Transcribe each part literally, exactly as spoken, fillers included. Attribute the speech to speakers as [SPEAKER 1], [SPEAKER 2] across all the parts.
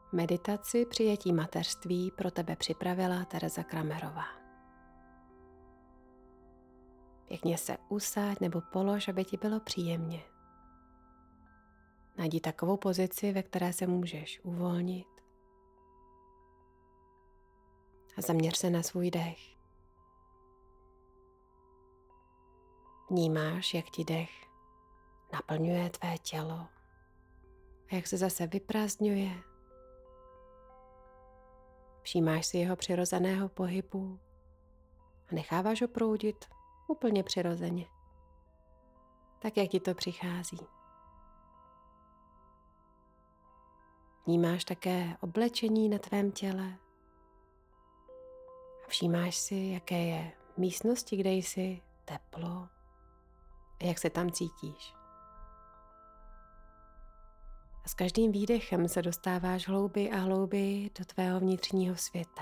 [SPEAKER 1] Meditaci přijetí mateřství pro tebe připravila Tereza Kramerová. Pěkně se usaď nebo polož, aby ti bylo příjemně. Najdi takovou pozici, ve které se můžeš uvolnit. A zaměř se na svůj dech. Vnímáš, jak ti dech naplňuje tvé tělo a jak se zase vyprázdňuje. Všímáš si jeho přirozeného pohybu a necháváš ho proudit úplně přirozeně, tak jak ti to přichází. Vnímáš také oblečení na tvém těle a všímáš si, jaké je v místnosti, kde jsi, teplo a jak se tam cítíš. A s každým výdechem se dostáváš hlouběji a hlouběji do tvého vnitřního světa.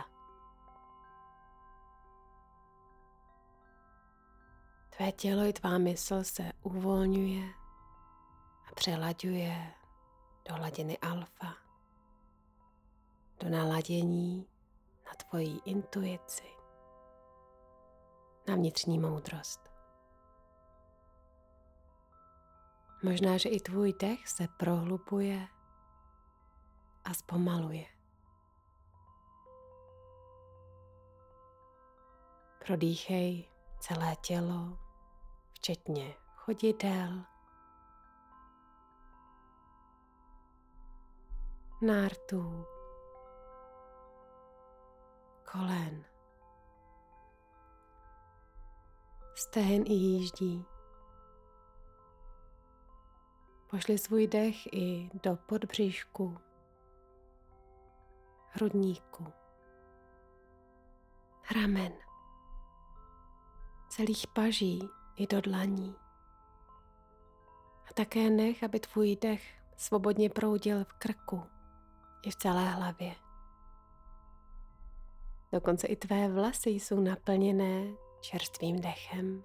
[SPEAKER 1] Tvé tělo i tvá mysl se uvolňuje a přelaďuje do hladiny alfa, do naladění na tvoji intuici, na vnitřní moudrost. Možná, že i tvůj dech se prohlubuje a zpomaluje. Prodýchej celé tělo, včetně chodidel, nártů, kolen, stehen i jíždí. Pošli svůj dech i do podbříšku, hrudníku, ramen, celých paží i do dlaní. A také nech, aby tvůj dech svobodně proudil v krku i v celé hlavě. Dokonce i tvé vlasy jsou naplněné čerstvým dechem.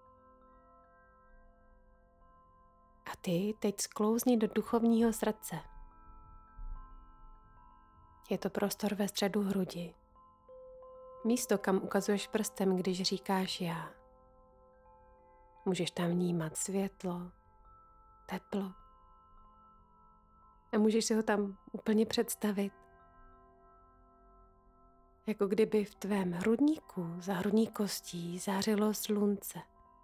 [SPEAKER 1] A ty teď sklouzni do duchovního srdce. Je to prostor ve středu hrudi. Místo, kam ukazuješ prstem, když říkáš já. Můžeš tam vnímat světlo, teplo. A můžeš si ho tam úplně představit. Jako kdyby v tvém hrudníku, za hrudní kostí, zářilo slunce.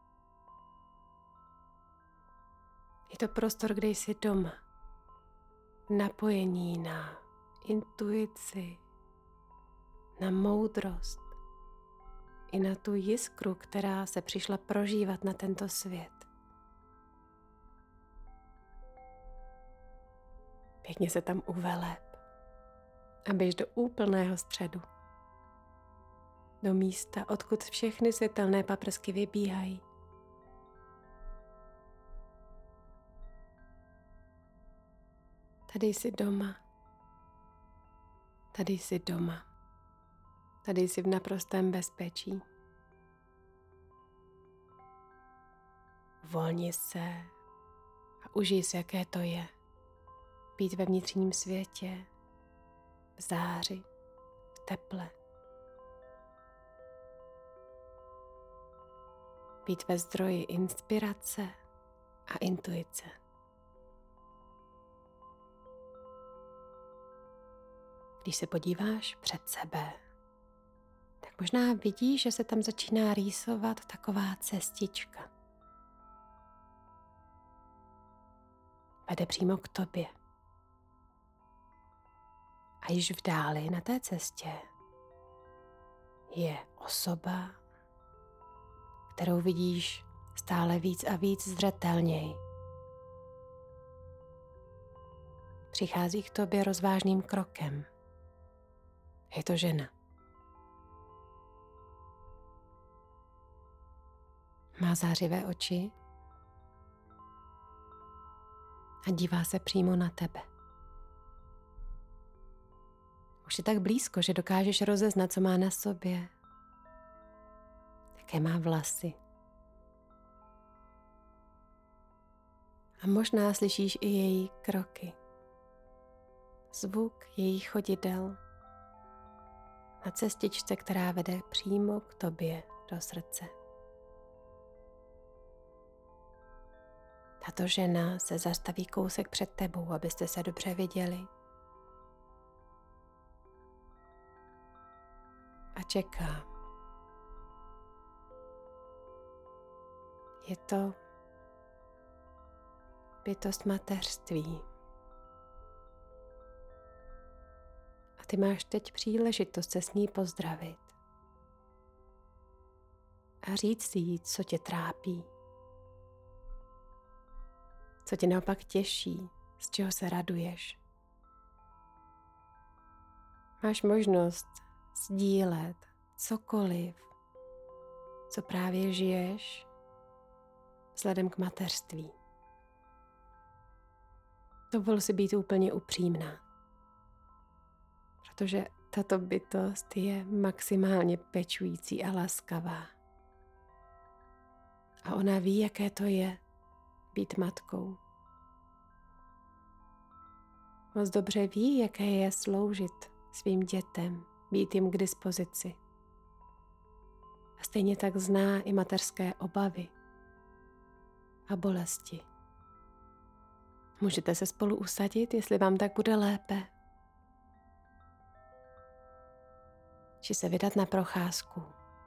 [SPEAKER 1] Je to prostor, kde jsi doma. Napojení na intuici, na moudrost i na tu jiskru, která se přišla prožívat na tento svět. Pěkně se tam uveleb a běž do úplného středu. Do místa, odkud všechny světelné paprsky vybíhají. Tady jsi doma. Tady jsi doma. Tady jsi v naprostém bezpečí. Volni se a užij si, jaké to je. Být ve vnitřním světě, v záři, v teple. Být ve zdroji inspirace a intuice. Když se podíváš před sebe, tak možná vidíš, že se tam začíná rýsovat taková cestička. Vede přímo k tobě. A již v dáli na té cestě je osoba, kterou vidíš stále víc a víc zřetelněji. Přichází k tobě rozvážným krokem. Je to žena. Má zářivé oči a dívá se přímo na tebe. Už je tak blízko, že dokážeš rozeznat, co má na sobě, jaké má vlasy. A možná slyšíš i její kroky. zvuk jejich chodidel na cestičce, která vede přímo k tobě do srdce. Tato žena se zastaví kousek před tebou, abyste se dobře viděli. A čeká. Je to bytost mateřství. A ty máš teď příležitost se s ní pozdravit. A říct jí, co tě trápí. Co tě naopak těší, z čeho se raduješ. Máš možnost sdílet cokoliv, co právě žiješ vzhledem k mateřství. Dovol si být úplně upřímná, protože tato bytost je maximálně pečující a laskavá. A ona ví, jaké to je být matkou. Moc dobře ví, jaké je sloužit svým dětem, být jim k dispozici. A stejně tak zná i mateřské obavy a bolesti. Můžete se spolu usadit, jestli vám tak bude lépe. Či se vydat na procházku.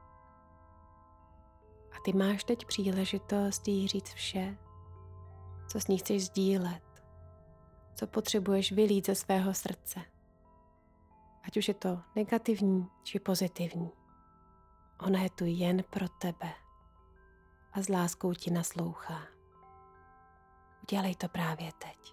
[SPEAKER 1] A ty máš teď příležitost jí říct vše, co s ní chceš sdílet, co potřebuješ vylít ze svého srdce. Ať už je to negativní či pozitivní. Ona je tu jen pro tebe a s láskou ti naslouchá. Udělej to právě teď.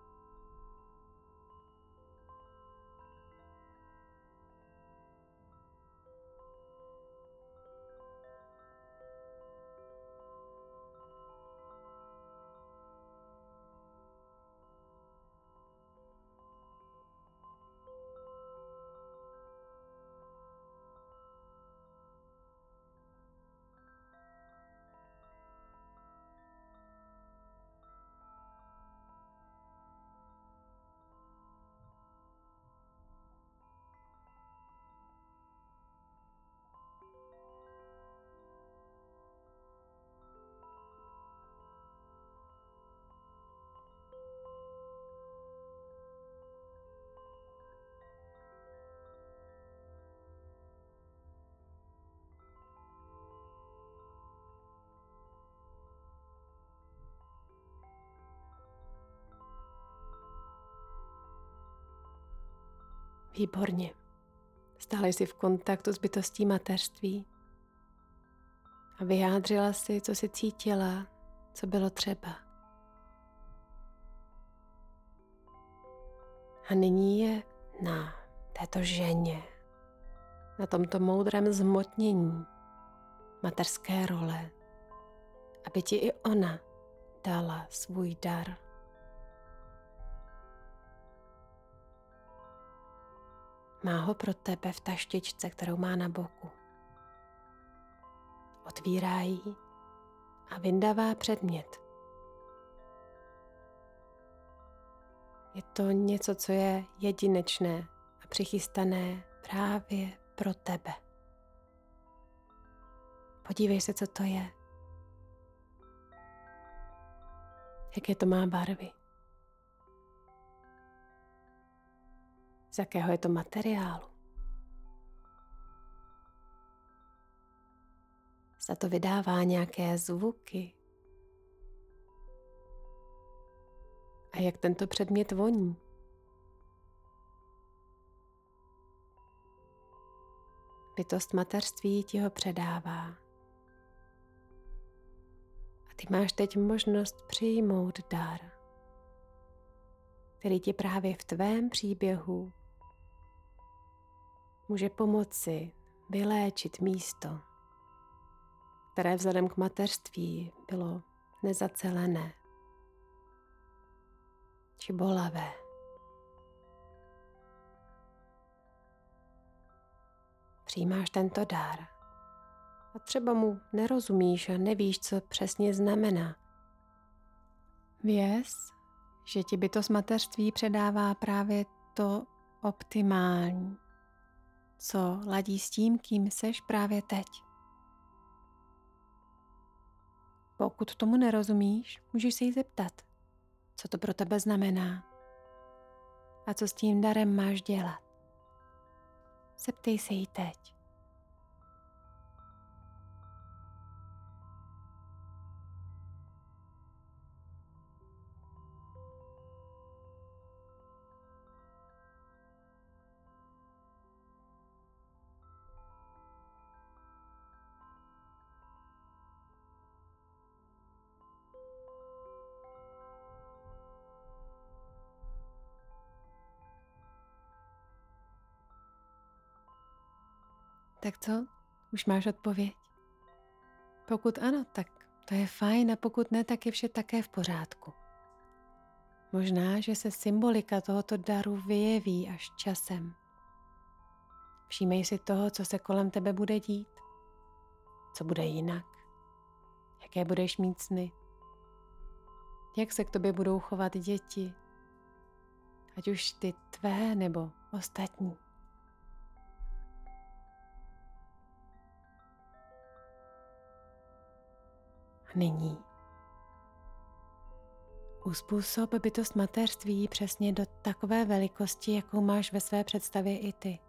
[SPEAKER 1] Výborně. Stále jsi v kontaktu s bytostí mateřství a vyjádřila si, co jsi cítila, co bylo třeba. A nyní je na této ženě, na tomto moudrém zhmotnění mateřské role, aby ti i ona dala svůj dar. Má ho pro tebe v taštičce, kterou má na boku. Otvírá ji a vyndává předmět. Je to něco, co je jedinečné a přichystané právě pro tebe. Podívej se, co to je. Jaké to má barvy. Z jakého je to materiálu. Zda to vydává nějaké zvuky. A jak tento předmět voní. Bytost mateřství ti ho předává. A ty máš teď možnost přijmout dar, který ti právě v tvém příběhu může pomoci vyléčit místo, které vzhledem k mateřství bylo nezacelené či bolavé. Přijímáš tento dar a třeba mu nerozumíš a nevíš, co přesně znamená. Věz, že ti bytost mateřství předává právě to optimální, co ladí s tím, kým seš právě teď. Pokud tomu nerozumíš, můžeš se jí zeptat, co to pro tebe znamená a co s tím darem máš dělat. Zeptej se jí teď. Tak co? Už máš odpověď? Pokud ano, tak to je fajn, a pokud ne, tak je vše také v pořádku. Možná, že se symbolika tohoto daru vyjeví až časem. Všímej si toho, co se kolem tebe bude dít, co bude jinak, jaké budeš mít sny, jak se k tobě budou chovat děti, ať už ty tvé nebo ostatní. A nyní uzpůsob bytost mateřství přesně do takové velikosti, jakou máš ve své představě i ty.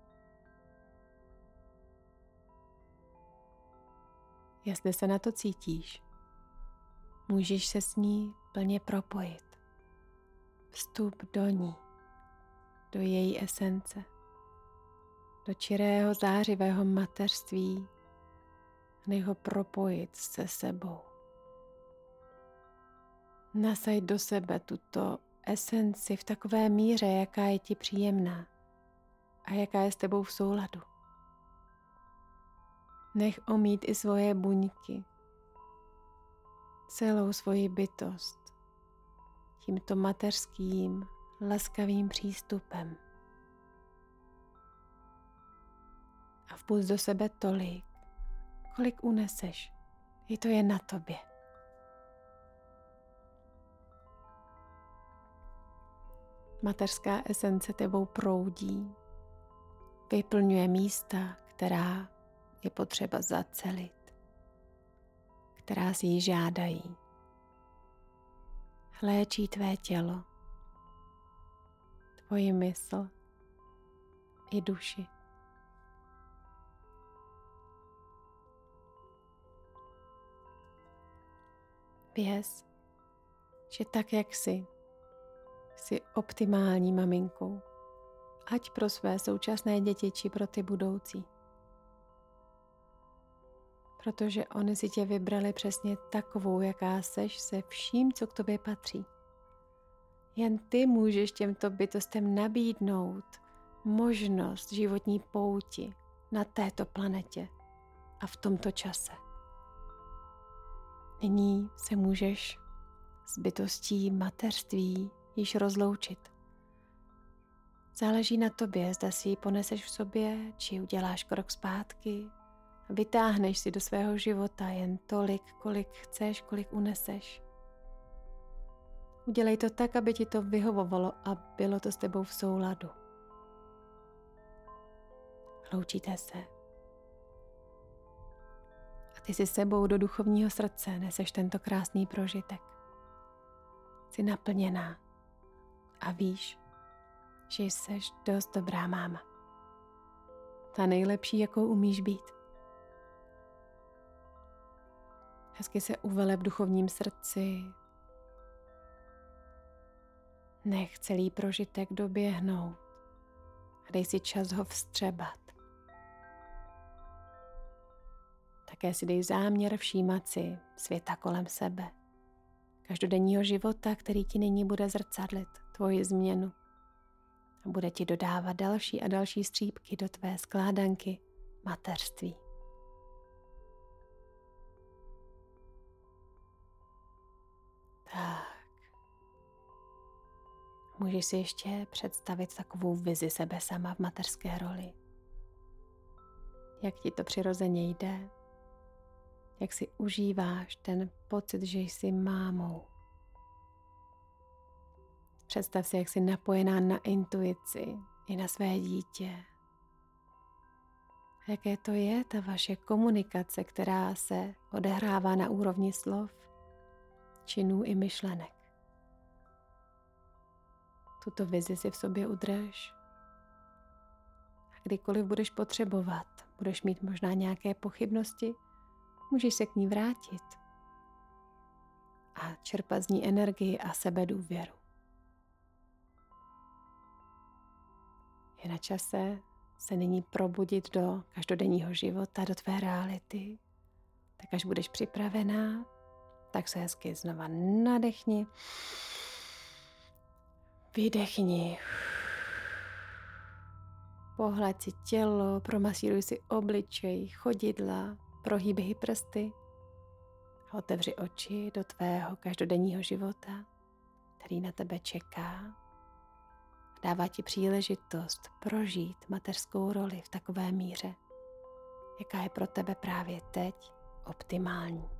[SPEAKER 1] Jestli se na to cítíš, můžeš se s ní plně propojit. Vstup do ní, do její esence, do čirého zářivého mateřství, a nech ho propojit se sebou. Nasaď do sebe tuto esenci v takové míře, jaká je ti příjemná a jaká je s tebou v souladu. Nech omít i svoje buňky, celou svoji bytost tímto mateřským, laskavým přístupem. A vpusť do sebe tolik, kolik uneseš. Je to jen na tobě. Mateřská esence tebou proudí, vyplňuje místa, která je potřeba zacelit, která si ji žádají. Léčí tvé tělo, tvoji mysl i duši. Věz, že tak, jak jsi, jsi optimální maminkou, ať pro své současné děti, či pro ty budoucí. Protože oni si tě vybrali přesně takovou, jaká seš, se vším, co k tobě patří. Jen ty můžeš těmto bytostem nabídnout možnost životní pouti na této planetě a v tomto čase. Nyní se můžeš s bytostí mateřství již rozloučit. Záleží na tobě, zda si ji poneseš v sobě, či uděláš krok zpátky a vytáhneš si do svého života jen tolik, kolik chceš, kolik uneseš. Udělej to tak, aby ti to vyhovovalo a bylo to s tebou v souladu. Loučíte se. A ty si sebou do duchovního srdce neseš tento krásný prožitek. Jsi naplněná a víš, že jsi dost dobrá máma. Ta nejlepší, jakou umíš být. Hezky se uveleb v duchovním srdci. Nech celý prožitek doběhnout a dej si čas ho vstřebat. Také si dej záměr všímat si světa kolem sebe, každodenního života, který ti nyní bude zrcadlit tvoji změnu a bude ti dodávat další a další střípky do tvé skládanky mateřství. Tak. Můžeš si ještě představit takovou vizi sebe sama v mateřské roli. Jak ti to přirozeně jde, jak si užíváš ten pocit, že jsi mámou. Představ si, jak jsi napojená na intuici i na své dítě. Jaké to je ta vaše komunikace, která se odehrává na úrovni slov, činů i myšlenek. Tuto vizi si v sobě udrž. A kdykoliv budeš potřebovat, budeš mít možná nějaké pochybnosti, můžeš se k ní vrátit a čerpat z ní energii a sebedůvěru. Je na čase se nyní probudit do každodenního života, do tvé reality. Tak až budeš připravená, tak se hezky znova nadechni, vydechni. Pohlaď si tělo, promasíruj si obličej, chodidla, prohýbej prsty a otevři oči do tvého každodenního života, který na tebe čeká. Dává ti příležitost prožít mateřskou roli v takové míře, jaká je pro tebe právě teď optimální.